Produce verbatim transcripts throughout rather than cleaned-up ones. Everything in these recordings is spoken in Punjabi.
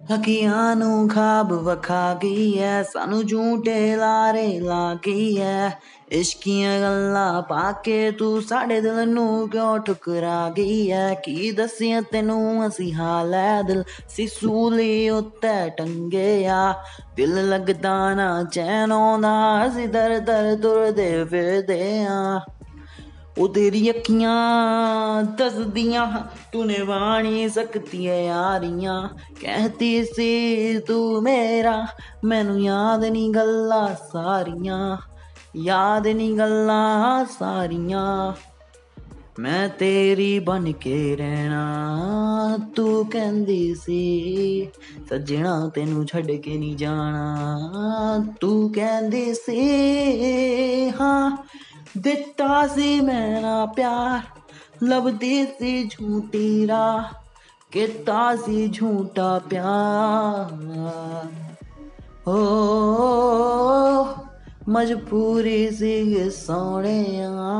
ਅੱਖੀਆਂ ਨੂੰ ਖਾਬ ਵਖਾ ਗਈ ਐ, ਸਾਨੂੰ ਝੂਠੇ ਲਾਰੇ ਲਾ ਗਈ ਐ। ਇਸ਼ਕੀਆਂ ਗੱਲਾਂ ਪਾ ਕੇ ਤੂੰ ਸਾਡੇ ਦਿਲ ਨੂੰ ਕਿਉਂ ਠੁਕਰਾ ਗਈ ਐ। ਕੀ ਦੱਸੀਏ ਤੈਨੂੰ ਅਸੀਂ ਹਾਲ ਐ, ਦਿਲ ਸੀ ਸੂਲੀ ਉੱਤੇ ਟੰਗਿਆ। ਦਿਲ ਲੱਗਦਾ ਨਾ ਚੈਨ ਆਉਂਦਾ, ਅਸੀਂ ਦਰ ਦਰ ਤੁਰਦੇ ਫਿਰਦੇ ਆਂ। ਉਹ ਤੇਰੀ ਅੱਖੀਆਂ ਦੱਸਦੀਆਂ ਤੂੰ ਨਿਭਾ ਨਹੀਂ ਸਕਦੀ ਯਾਰੀਆਂ। ਕਹਿਤੀ ਸੀ ਤੂੰ ਮੇਰਾ, ਮੈਨੂੰ ਯਾਦ ਨੀ ਗੱਲਾਂ ਸਾਰੀਆਂ, ਯਾਦ ਨੀ ਗੱਲਾਂ ਸਾਰੀਆਂ। ਮੈਂ ਤੇਰੀ ਬਣ ਕੇ ਰਹਿਣਾ, ਤੂੰ ਕਹਿੰਦੀ ਸੀ ਸੱਜਣਾ ਤੈਨੂੰ ਛੱਡ ਕੇ ਨਹੀਂ ਜਾਣਾ। ਤੂੰ ਕਹਿੰਦੀ ਸੀ ਹਾਂ, ਦਿੱਤਾ ਸੀ ਮੈਂ ਨਾ ਪਿਆਰ, ਲੱਭਦੀ ਸੀ ਝੂਠੀ ਰਾਹ, ਕੀਤਾ ਸੀ ਝੂਠਾ ਪਿਆਰ। ਹੋ ਮਜਬੂਰੀ ਸੀ ਸੋਹਣਿਆ।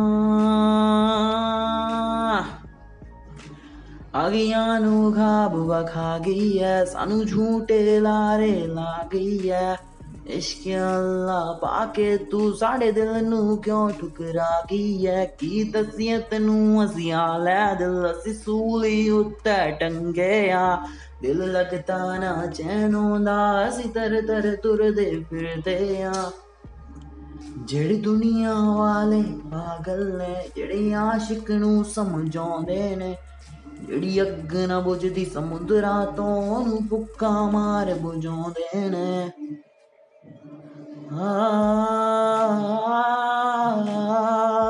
ਅੱਖੀਆਂ ਨੂੰ ਖਾਬ ਵਖਾ ਗਈ ਐ, ਸਾਨੂੰ ਝੂਠੇ ਲਾਰੇ ਲਾ ਗਈ ਐ। ਇਸ਼ਕ ਅੱਲਾ ਪਾ ਕੇ ਤੂੰ ਸਾਡੇ ਦਿਲ ਨੂੰ ਕਿਉਂ ਠੁਕਰਾ ਗਈ ਐ। ਕੀ ਦੱਸੀਏ ਤੈਨੂੰ ਅਸੀਂ ਹਾਲ ਐ, ਦਿਲ ਅਸੀਂ ਸੂਲੀ ਉੱਤੇ ਟੰਗਿਆ। ਦਿਲ ਲੱਗਦਾ ਨਾ ਚੈਨ ਆਉਂਦਾ, ਅਸੀਂ ਦਰ ਦਰ ਤੁਰਦੇ ਫਿਰਦੇ ਆਂ। ਜਿਹੜੀ ਦੁਨੀਆ ਵਾਲੇ ਪਾਗਲ ਨੇ, ਜਿਹੜੇ ਆਸ਼ਿਕ ਨੂੰ ਸਮਝਾਉਂਦੇ ਨੇ, ਜਿਹੜੀ ਅੱਗ ਨਾ ਬੁਝਦੀ ਸਮੁੰਦਰਾਂ ਤੋਂ ਉਹਨੂੰ ਫੂਕਾਂ ਮਾਰ ਬੁਝਾਉਂਦੇ ਨੇ। ਆ